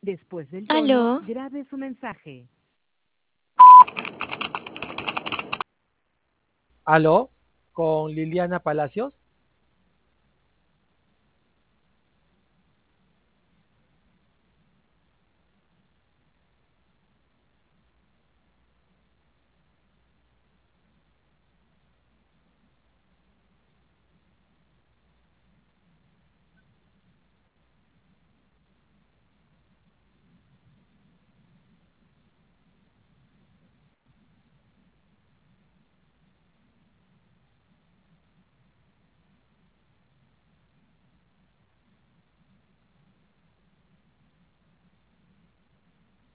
Después del tono, Aló, grabe su mensaje. Aló, con Liliana Palacios.